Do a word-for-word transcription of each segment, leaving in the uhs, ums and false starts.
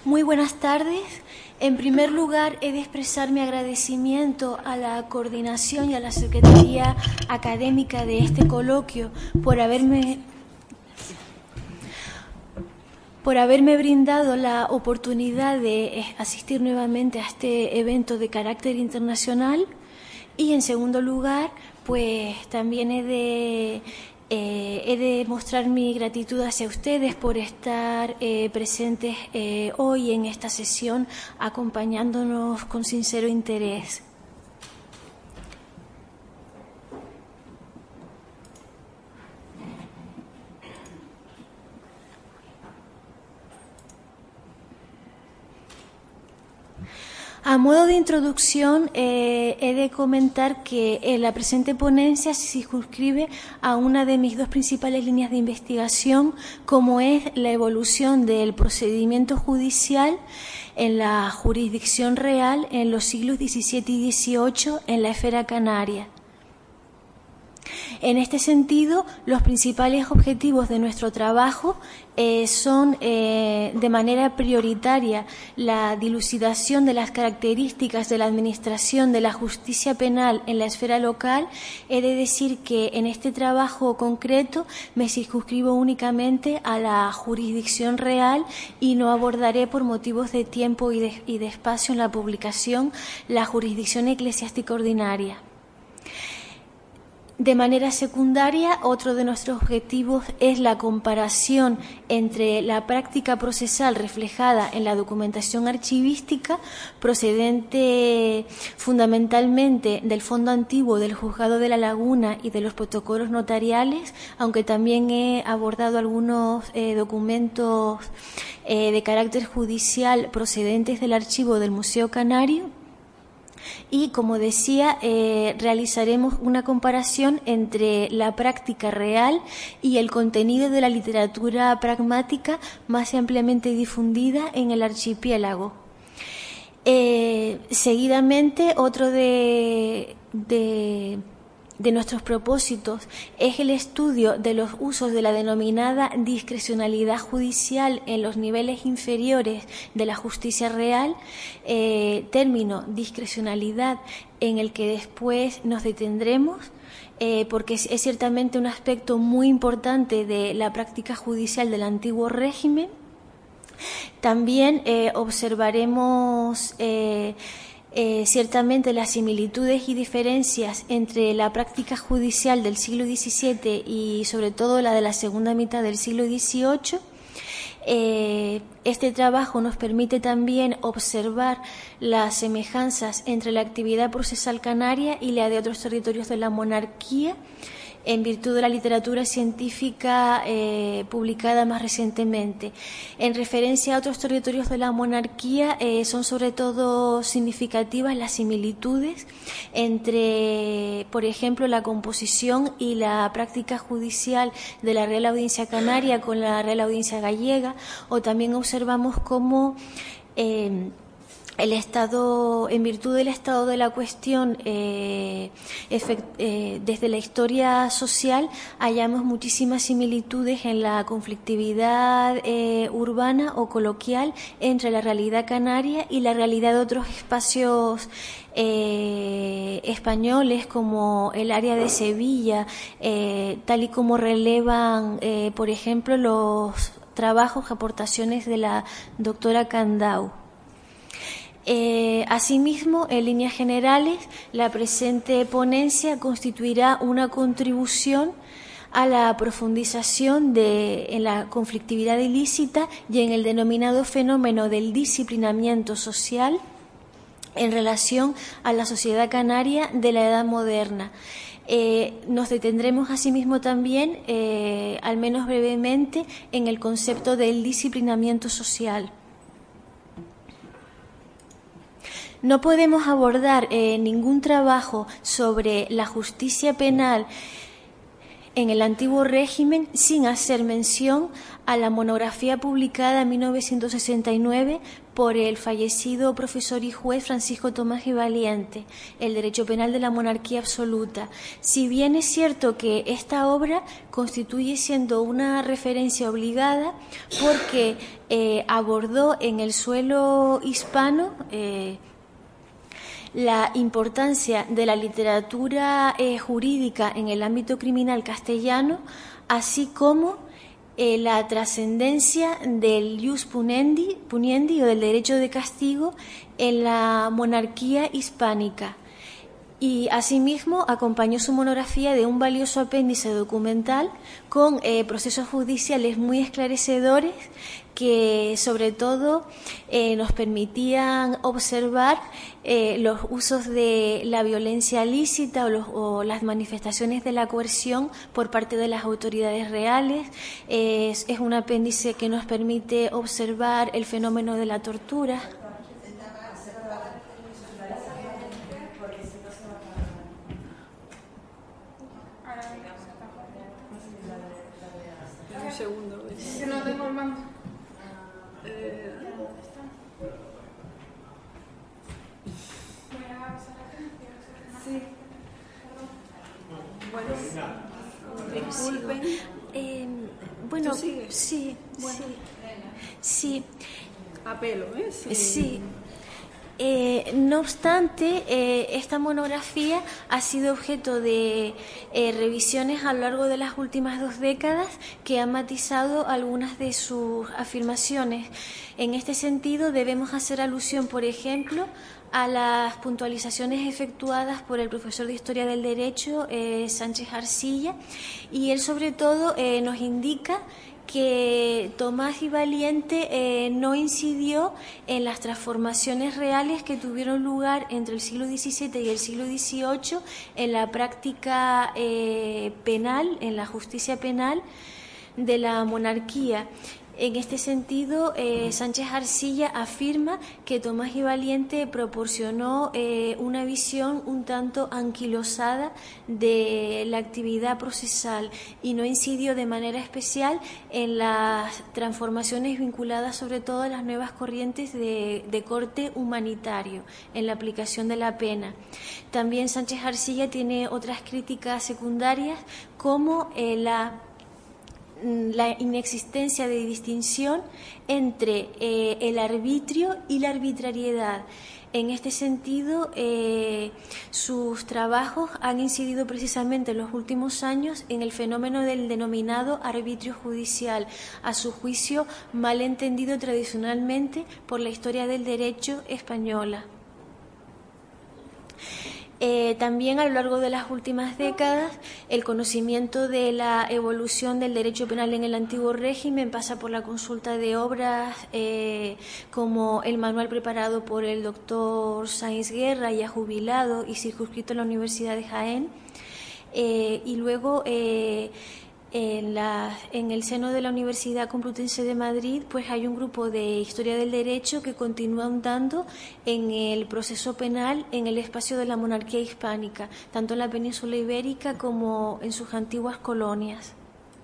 Muy buenas tardes. En primer lugar, he de expresar mi agradecimiento a la coordinación y a la Secretaría Académica de este coloquio por haberme, por haberme brindado la oportunidad de asistir nuevamente a este evento de carácter internacional. Y, en segundo lugar, pues también he de... Eh, he de mostrar mi gratitud hacia ustedes por estar eh, presentes eh, hoy en esta sesión, acompañándonos con sincero interés. A modo de introducción, eh, he de comentar que eh, la presente ponencia se circunscribe a una de mis dos principales líneas de investigación, como es la evolución del procedimiento judicial en la jurisdicción real en los siglos diecisiete y dieciocho en la esfera canaria. En este sentido, los principales objetivos de nuestro trabajo eh, son, eh, de manera prioritaria, la dilucidación de las características de la administración de la justicia penal en la esfera local. He de decir que en este trabajo concreto me circunscribo únicamente a la jurisdicción real y no abordaré, por motivos de tiempo y de, y de espacio en la publicación, la jurisdicción eclesiástica ordinaria. De manera secundaria, otro de nuestros objetivos es la comparación entre la práctica procesal reflejada en la documentación archivística, procedente fundamentalmente del Fondo Antiguo del Juzgado de La Laguna y de los protocolos notariales, aunque también he abordado algunos eh, documentos eh, de carácter judicial procedentes del archivo del Museo Canario. Y, como decía, eh, realizaremos una comparación entre la práctica real y el contenido de la literatura pragmática más ampliamente difundida en el archipiélago. Eh, seguidamente, otro de, de, de nuestros propósitos es el estudio de los usos de la denominada discrecionalidad judicial en los niveles inferiores de la justicia real, eh, término discrecionalidad en el que después nos detendremos, eh, porque es, es ciertamente un aspecto muy importante de la práctica judicial del antiguo régimen. También eh, observaremos eh, Eh, ciertamente las similitudes y diferencias entre la práctica judicial del siglo diecisiete y sobre todo la de la segunda mitad del siglo dieciocho. Eh, este trabajo nos permite también observar las semejanzas entre la actividad procesal canaria y la de otros territorios de la monarquía, en virtud de la literatura científica eh, publicada más recientemente. En referencia a otros territorios de la monarquía, eh, son sobre todo significativas las similitudes entre, por ejemplo, la composición y la práctica judicial de la Real Audiencia Canaria con la Real Audiencia Gallega, o también observamos cómo eh, el Estado, en virtud del estado de la cuestión, eh, efect, eh, desde la historia social, hallamos muchísimas similitudes en la conflictividad eh, urbana o coloquial entre la realidad canaria y la realidad de otros espacios eh, españoles, como el área de Sevilla, eh, tal y como relevan, eh, por ejemplo, los trabajos, aportaciones de la doctora Candau. Eh, asimismo, en líneas generales, la presente ponencia constituirá una contribución a la profundización de, en la conflictividad ilícita y en el denominado fenómeno del disciplinamiento social en relación a la sociedad canaria de la Edad Moderna. Eh, nos detendremos asimismo también, eh, al menos brevemente, en el concepto del disciplinamiento social. No podemos abordar eh, ningún trabajo sobre la justicia penal en el antiguo régimen sin hacer mención a la monografía publicada en mil novecientos sesenta y nueve por el fallecido profesor y juez Francisco Tomás y Valiente, El derecho penal de la monarquía absoluta. Si bien es cierto que esta obra constituye siendo una referencia obligada porque eh, abordó en el suelo hispano eh, la importancia de la literatura eh, jurídica en el ámbito criminal castellano, así como eh, la trascendencia del ius puniendi, puniendi o del derecho de castigo en la monarquía hispánica. Y asimismo acompañó su monografía de un valioso apéndice documental con eh, procesos judiciales muy esclarecedores que sobre todo eh, nos permitían observar eh, los usos de la violencia lícita o, los, o las manifestaciones de la coerción por parte de las autoridades reales. Eh, es, es un apéndice que nos permite observar el fenómeno de la tortura. Un segundo. Es que no tengo el mando. Eh, sí. Bueno, disculpen. Eh, bueno, ¿Tú sigues? sí, Bueno. sí, sí. Apelo, ¿eh? Sí. Sí. Eh, no obstante, eh, esta monografía ha sido objeto de eh, revisiones a lo largo de las últimas dos décadas que han matizado algunas de sus afirmaciones. En este sentido, debemos hacer alusión, por ejemplo, a las puntualizaciones efectuadas por el profesor de Historia del Derecho, eh, Sánchez Arcilla, y él sobre todo eh, nos indica que Tomás y Valiente eh, no incidió en las transformaciones reales que tuvieron lugar entre el siglo diecisiete y el siglo dieciocho en la práctica eh, penal, en la justicia penal de la monarquía. En este sentido, eh, Sánchez Arcilla afirma que Tomás y Valiente proporcionó eh, una visión un tanto anquilosada de la actividad procesal y no incidió de manera especial en las transformaciones vinculadas sobre todo a las nuevas corrientes de, de corte humanitario en la aplicación de la pena. También Sánchez Arcilla tiene otras críticas secundarias como eh, la la inexistencia de distinción entre eh, el arbitrio y la arbitrariedad. En este sentido, eh, sus trabajos han incidido precisamente en los últimos años en el fenómeno del denominado arbitrio judicial, a su juicio mal entendido tradicionalmente por la historia del derecho española. Eh, también a lo largo de las últimas décadas el conocimiento de la evolución del derecho penal en el antiguo régimen pasa por la consulta de obras eh, como el manual preparado por el doctor Sáenz Guerra, ya jubilado y circunscrito en la Universidad de Jaén, eh, y luego eh, En, la, en el seno de la Universidad Complutense de Madrid, pues hay un grupo de Historia del Derecho que continúa ahondando en el proceso penal en el espacio de la monarquía hispánica, tanto en la península ibérica como en sus antiguas colonias.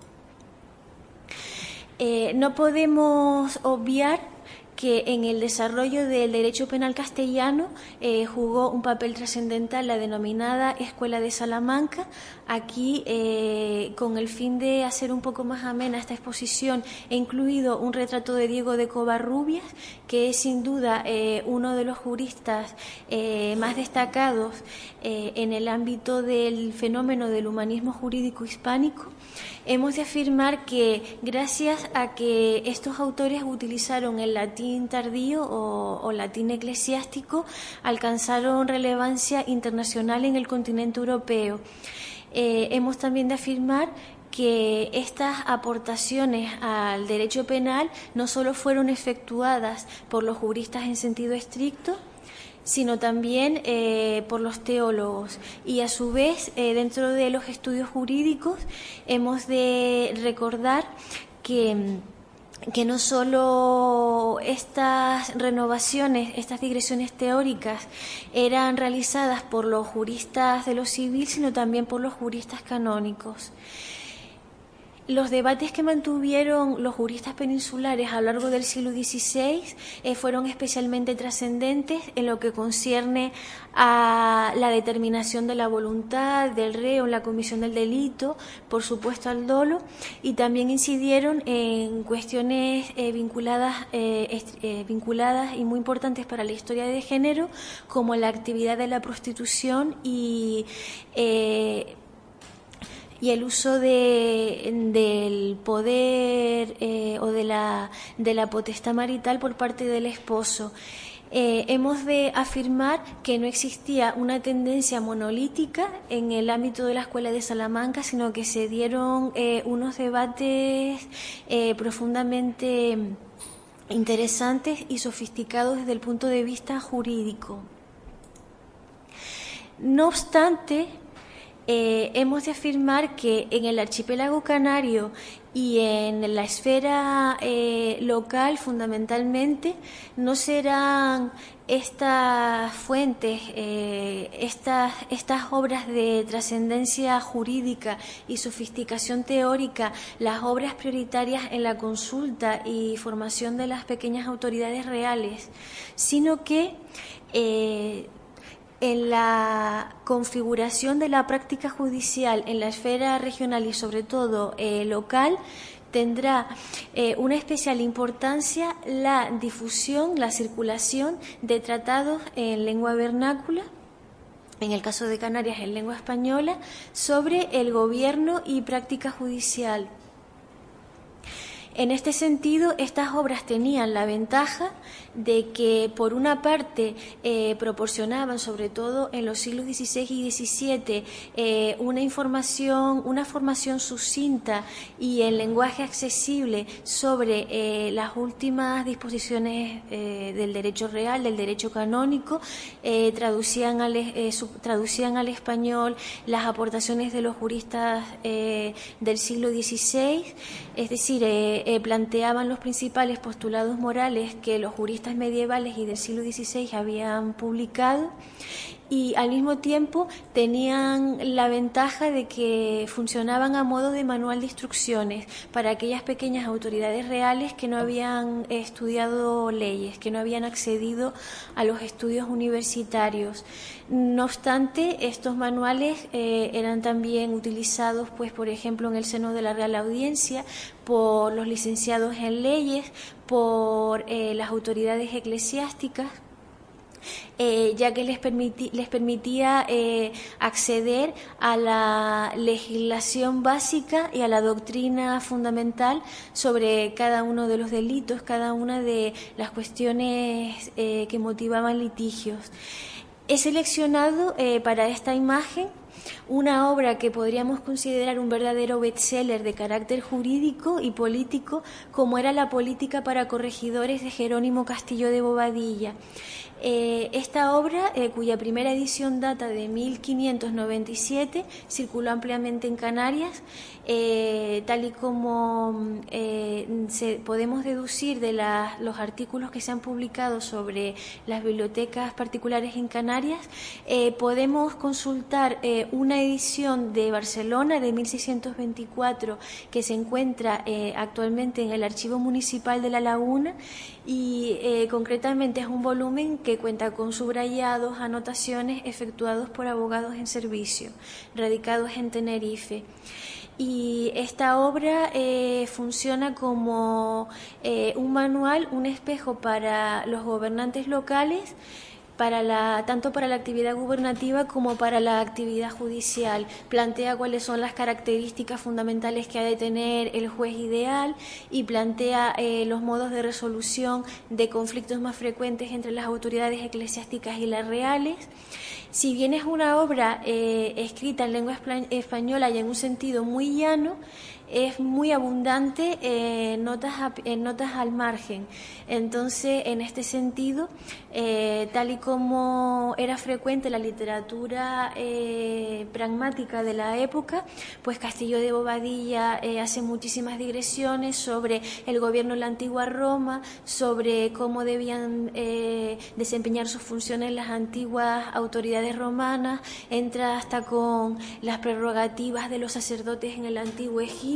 Eh, no podemos obviar que en el desarrollo del derecho penal castellano eh, jugó un papel trascendental la denominada Escuela de Salamanca. Aquí, eh, con el fin de hacer un poco más amena esta exposición, he incluido un retrato de Diego de Covarrubias, que es sin duda eh, uno de los juristas eh, más destacados eh, en el ámbito del fenómeno del humanismo jurídico hispánico. Hemos de afirmar que gracias a que estos autores utilizaron el latín tardío o, o latín eclesiástico, alcanzaron relevancia internacional en el continente europeo. Eh, hemos también de afirmar que estas aportaciones al derecho penal no solo fueron efectuadas por los juristas en sentido estricto, sino también eh, por los teólogos. Y a su vez, eh, dentro de los estudios jurídicos, hemos de recordar que, que no solo estas renovaciones, estas digresiones teóricas eran realizadas por los juristas de lo civil, sino también por los juristas canónicos. Los debates que mantuvieron los juristas peninsulares a lo largo del siglo dieciséis eh, fueron especialmente trascendentes en lo que concierne a la determinación de la voluntad del reo en la comisión del delito, por supuesto al dolo, y también incidieron en cuestiones eh, vinculadas, eh, eh, vinculadas y muy importantes para la historia de género, como la actividad de la prostitución y eh, y el uso de, del poder eh, o de la, de la potestad marital por parte del esposo. Eh, hemos de afirmar que no existía una tendencia monolítica en el ámbito de la Escuela de Salamanca, sino que se dieron eh, unos debates eh, profundamente interesantes y sofisticados desde el punto de vista jurídico. No obstante, Eh, hemos de afirmar que en el archipiélago canario y en la esfera eh, local, fundamentalmente, no serán estas fuentes, eh, estas, estas obras de trascendencia jurídica y sofisticación teórica, las obras prioritarias en la consulta y formación de las pequeñas autoridades reales, sino que eh, en la configuración de la práctica judicial en la esfera regional y sobre todo eh, local, tendrá eh, una especial importancia la difusión, la circulación de tratados en lengua vernácula, en el caso de Canarias en lengua española, sobre el gobierno y práctica judicial. En este sentido, estas obras tenían la ventaja de que, por una parte, eh, proporcionaban, sobre todo en los siglos dieciséis y diecisiete, eh, una información, una formación sucinta y en lenguaje accesible sobre eh, las últimas disposiciones eh, del derecho real, del derecho canónico, eh, traducían, al, eh, sub, traducían al español las aportaciones de los juristas eh, del siglo dieciséis, es decir, eh, Eh, planteaban los principales postulados morales que los juristas medievales y del siglo dieciséis habían publicado, y al mismo tiempo tenían la ventaja de que funcionaban a modo de manual de instrucciones para aquellas pequeñas autoridades reales que no habían estudiado leyes, que no habían accedido a los estudios universitarios. No obstante, estos manuales eh, eran también utilizados, pues, por ejemplo, en el seno de la Real Audiencia, por los licenciados en leyes, por eh, las autoridades eclesiásticas, Eh, ya que les, permití, les permitía eh, acceder a la legislación básica y a la doctrina fundamental sobre cada uno de los delitos, cada una de las cuestiones eh, que motivaban litigios. He seleccionado eh, para esta imagen una obra que podríamos considerar un verdadero bestseller de carácter jurídico y político, como era La política para corregidores de Jerónimo Castillo de Bobadilla. Eh, esta obra, eh, cuya primera edición data de mil quinientos noventa y siete, circuló ampliamente en Canarias, eh, tal y como eh, se, podemos deducir de la, los artículos que se han publicado sobre las bibliotecas particulares en Canarias, eh, podemos consultar eh, una edición de Barcelona de mil seiscientos veinticuatro que se encuentra eh, actualmente en el Archivo Municipal de La Laguna, y eh, concretamente es un volumen que cuenta con subrayados, anotaciones efectuados por abogados en servicio, radicados en Tenerife. Y esta obra eh, funciona como eh, un manual, un espejo para los gobernantes locales, para la, tanto para la actividad gubernativa como para la actividad judicial. Plantea cuáles son las características fundamentales que ha de tener el juez ideal y plantea eh, los modos de resolución de conflictos más frecuentes entre las autoridades eclesiásticas y las reales. Si bien es una obra eh, escrita en lengua española y en un sentido muy llano, es muy abundante en notas, a, en notas al margen. Entonces, en este sentido, eh, tal y como era frecuente la literatura eh, pragmática de la época, pues Castillo de Bobadilla eh, hace muchísimas digresiones sobre el gobierno de la antigua Roma, sobre cómo debían eh, desempeñar sus funciones las antiguas autoridades romanas, entra hasta con las prerrogativas de los sacerdotes en el antiguo Egipto,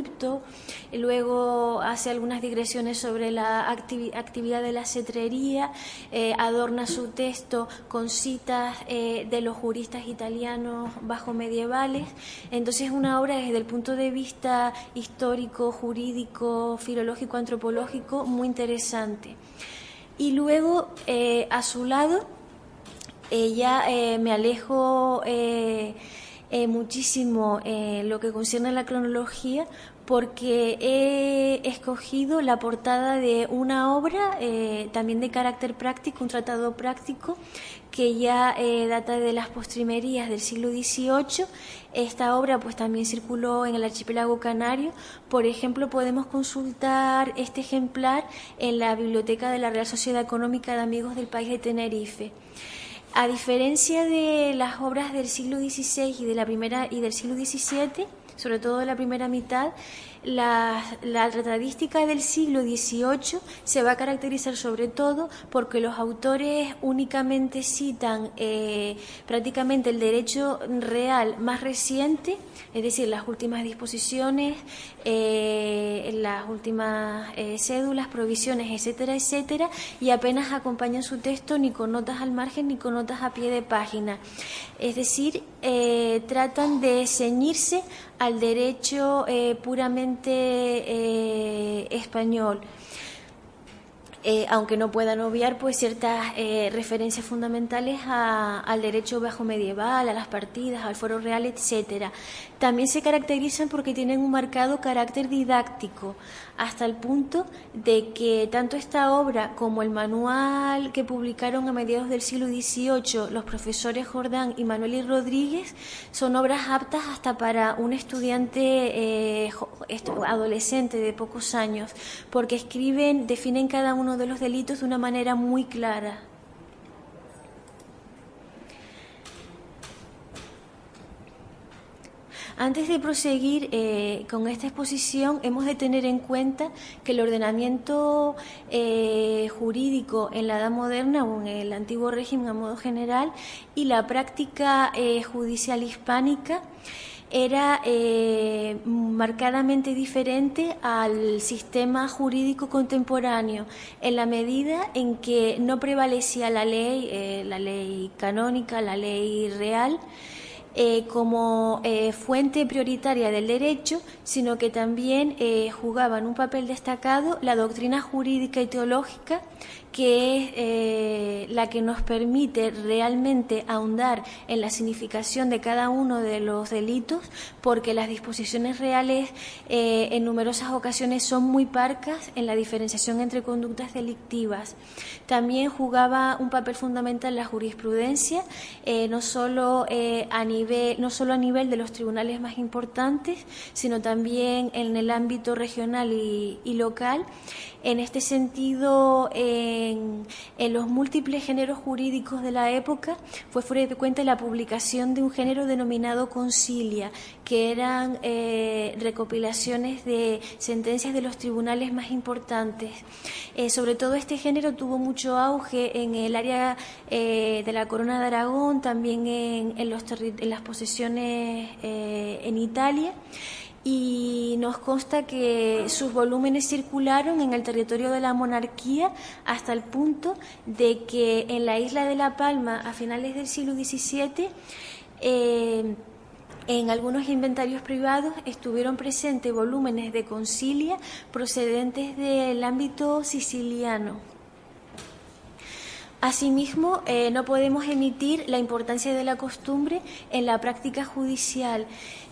Egipto, luego hace algunas digresiones sobre la activi- actividad de la cetrería, eh, adorna su texto con citas eh, de los juristas italianos bajo medievales. Entonces es una obra desde el punto de vista histórico, jurídico, filológico, antropológico, muy interesante. Y luego, eh, a su lado, ella eh, me alejo eh, eh, muchísimo eh, lo que concierne a la cronología, porque he escogido la portada de una obra eh, también de carácter práctico, un tratado práctico que ya eh, data de las postrimerías del siglo dieciocho. Esta obra pues también circuló en el archipiélago canario. Por ejemplo, podemos consultar este ejemplar en la biblioteca de la Real Sociedad Económica de Amigos del País de Tenerife. A diferencia de las obras del siglo dieciséis y de la primera y del siglo diecisiete, sobre todo de la primera mitad, la, la retradística del siglo dieciocho se va a caracterizar sobre todo porque los autores únicamente citan eh, prácticamente el derecho real más reciente, es decir, las últimas disposiciones, eh, las últimas eh, cédulas, provisiones, etcétera, etcétera, y apenas acompañan su texto ni con notas al margen ni con notas a pie de página. Es decir, eh, tratan de ceñirse al derecho eh, puramente eh, español, eh, aunque no puedan obviar pues ciertas eh, referencias fundamentales a, al derecho bajo medieval, a las partidas, al fuero real, etcétera. También se caracterizan porque tienen un marcado carácter didáctico, hasta el punto de que tanto esta obra como el manual que publicaron a mediados del siglo dieciocho los profesores Jordán y Manuel y Rodríguez son obras aptas hasta para un estudiante eh, adolescente de pocos años, porque escriben, definen cada uno de los delitos de una manera muy clara. Antes de proseguir eh, con esta exposición, hemos de tener en cuenta que el ordenamiento eh, jurídico en la Edad Moderna o en el antiguo régimen a modo general y la práctica eh, judicial hispánica era eh, marcadamente diferente al sistema jurídico contemporáneo, en la medida en que no prevalecía la ley, eh, la ley canónica, la ley real, Eh, como eh, fuente prioritaria del derecho, sino que también eh, jugaban un papel destacado la doctrina jurídica y teológica, que es eh, la que nos permite realmente ahondar en la significación de cada uno de los delitos, porque las disposiciones reales eh, en numerosas ocasiones son muy parcas en la diferenciación entre conductas delictivas. También jugaba un papel fundamental la jurisprudencia, eh, no solo eh, a nivel, no solo a nivel de los tribunales más importantes, sino también en el ámbito regional y, y local. En este sentido, en, en los múltiples géneros jurídicos de la época fue frecuente la publicación de un género denominado concilia, que eran eh, recopilaciones de sentencias de los tribunales más importantes. Eh, sobre todo este género tuvo mucho auge en el área eh, de la Corona de Aragón, también en, en, los en las posesiones eh, en Italia. Y nos consta que sus volúmenes circularon en el territorio de la monarquía hasta el punto de que en la isla de La Palma, a finales del siglo diecisiete, eh, en algunos inventarios privados estuvieron presentes volúmenes de concilia procedentes del ámbito siciliano. Asimismo, eh, no podemos emitir la importancia de la costumbre en la práctica judicial.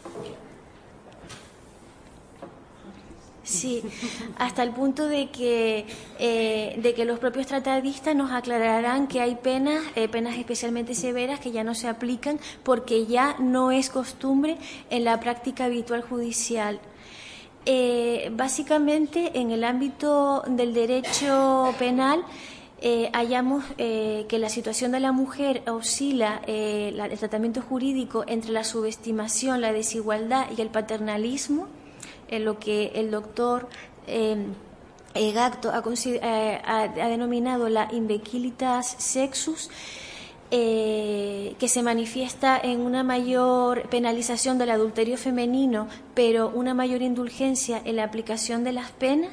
Sí, hasta el punto de que, eh, de que los propios tratadistas nos aclararán que hay penas, eh, penas especialmente severas que ya no se aplican porque ya no es costumbre en la práctica habitual judicial. Eh, básicamente, en el ámbito del derecho penal, Eh, hallamos eh, que la situación de la mujer oscila eh, la, el tratamiento jurídico entre la subestimación, la desigualdad y el paternalismo, en lo que el doctor eh, Gacto ha, eh, ha, ha denominado la imbecilitas sexus. eh, que se manifiesta en una mayor penalización del adulterio femenino, pero una mayor indulgencia en la aplicación de las penas.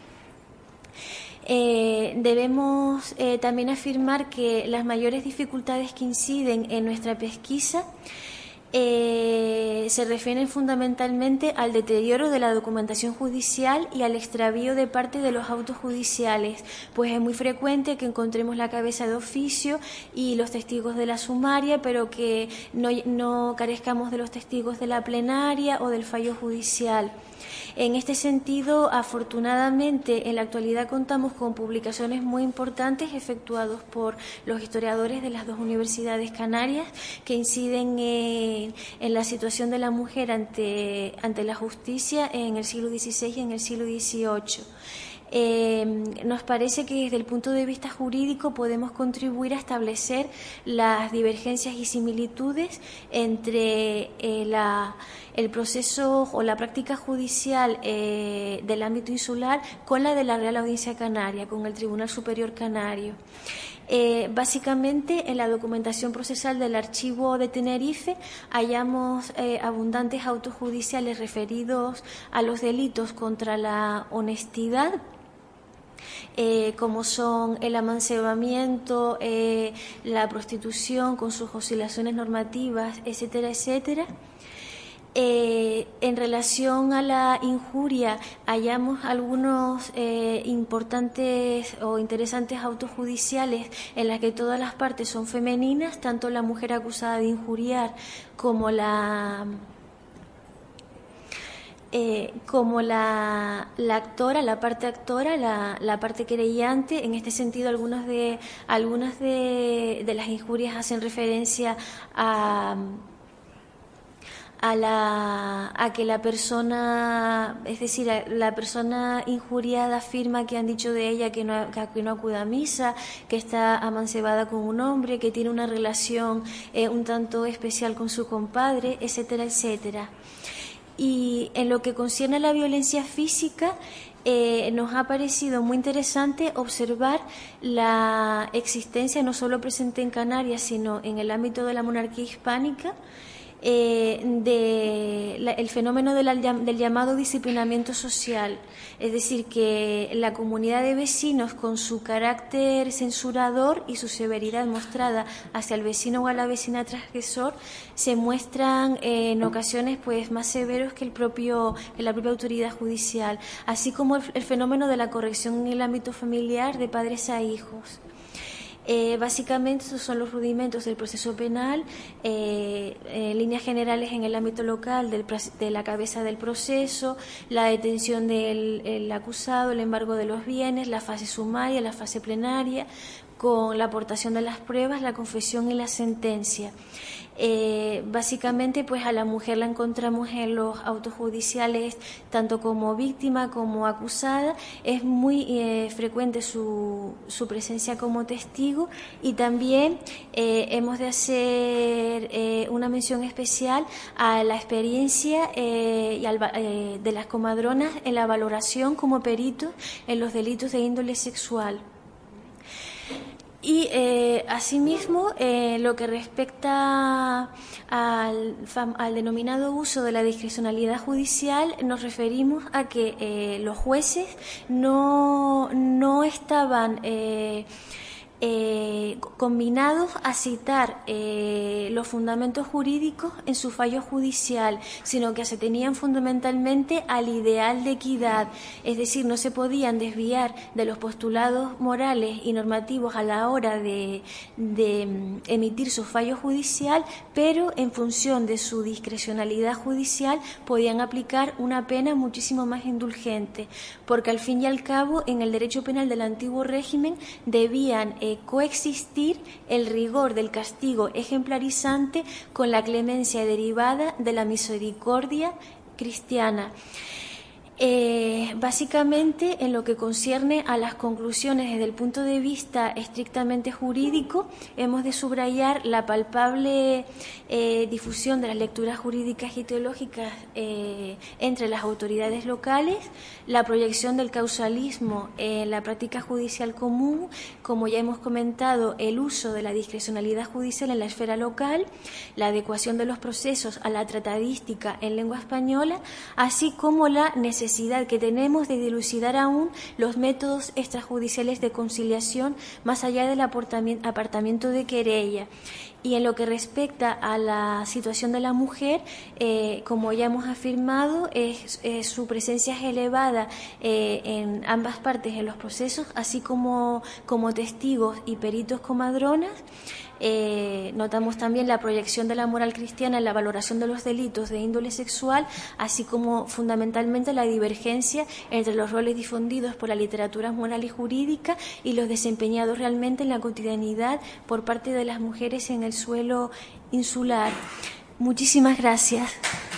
Eh, debemos eh, también afirmar que las mayores dificultades que inciden en nuestra pesquisa eh, se refieren fundamentalmente al deterioro de la documentación judicial y al extravío de parte de los autos judiciales, pues es muy frecuente que encontremos la cabeza de oficio y los testigos de la sumaria, pero que no, no carezcamos de los testigos de la plenaria o del fallo judicial. En este sentido, afortunadamente, en la actualidad contamos con publicaciones muy importantes efectuadas por los historiadores de las dos universidades canarias que inciden en, en la situación de la mujer ante, ante la justicia en el siglo dieciséis y en el siglo dieciocho. Eh, nos parece que desde el punto de vista jurídico podemos contribuir a establecer las divergencias y similitudes entre eh, la, el proceso o la práctica judicial eh, del ámbito insular con la de la Real Audiencia Canaria, con el Tribunal Superior Canario. Eh, básicamente, en la documentación procesal del Archivo de Tenerife hallamos eh, abundantes autos judiciales referidos a los delitos contra la honestidad, Eh, como son el amancebamiento, eh, la prostitución con sus oscilaciones normativas, etcétera, etcétera. Eh, en relación a la injuria, hallamos algunos eh, importantes o interesantes autos judiciales en las que todas las partes son femeninas, tanto la mujer acusada de injuriar como la... Eh, como la, la actora, la parte actora, la, la parte querellante. En este sentido, algunas de algunas de, de las injurias hacen referencia a a la a que la persona, es decir, la persona injuriada afirma que han dicho de ella que no, que no acude a misa, que está amancebada con un hombre, que tiene una relación eh, un tanto especial con su compadre, etcétera, etcétera. Y en lo que concierne a la violencia física, eh, nos ha parecido muy interesante observar la existencia, no solo presente en Canarias, sino en el ámbito de la monarquía hispánica, eh, de la, el fenómeno de la, del llamado disciplinamiento social, es decir, que la comunidad de vecinos, con su carácter censurador y su severidad mostrada hacia el vecino o a la vecina transgresor, se muestran eh, en ocasiones pues más severos que el propio que la propia autoridad judicial, así como el, el fenómeno de la corrección en el ámbito familiar de padres a hijos. Eh, básicamente, esos son los rudimentos del proceso penal, eh, en líneas generales en el ámbito local del, de la cabeza del proceso, la detención del el acusado, el embargo de los bienes, la fase sumaria, la fase plenaria, con la aportación de las pruebas, la confesión y la sentencia. Eh, básicamente, pues a la mujer la encontramos en los autos judiciales tanto como víctima como acusada. Es muy eh, frecuente su, su presencia como testigo, y también eh, hemos de hacer eh, una mención especial a la experiencia eh, y al, eh, de las comadronas en la valoración como peritos en los delitos de índole sexual. Y eh, asimismo, eh, lo que respecta al, al denominado uso de la discrecionalidad judicial, nos referimos a que eh, los jueces no, no estaban eh, eh, combinados a citar eh, los fundamentos jurídicos en su fallo judicial, sino que se tenían fundamentalmente al ideal de equidad, es decir, no se podían desviar de los postulados morales y normativos a la hora de, de emitir su fallo judicial, pero en función de su discrecionalidad judicial podían aplicar una pena muchísimo más indulgente, porque al fin y al cabo en el derecho penal del antiguo régimen debían eh, coexistir el rigor del castigo ejemplarizante con la clemencia derivada de la misericordia cristiana. Eh, básicamente, en lo que concierne a las conclusiones desde el punto de vista estrictamente jurídico, hemos de subrayar la palpable eh, difusión de las lecturas jurídicas y teológicas eh, entre las autoridades locales, la proyección del causalismo en la práctica judicial común, como ya hemos comentado, el uso de la discrecionalidad judicial en la esfera local, la adecuación de los procesos a la tratadística en lengua española, así como la necesidad que tenemos de dilucidar aún los métodos extrajudiciales de conciliación más allá del apartamiento de querella. Y en lo que respecta a la situación de la mujer, eh, como ya hemos afirmado, es, es, su presencia es elevada eh, en ambas partes en los procesos, así como, como testigos y peritos comadronas. Eh, notamos también la proyección de la moral cristiana en la valoración de los delitos de índole sexual, así como fundamentalmente la divergencia entre los roles difundidos por la literatura moral y jurídica y los desempeñados realmente en la cotidianidad por parte de las mujeres en el suelo insular. Muchísimas gracias.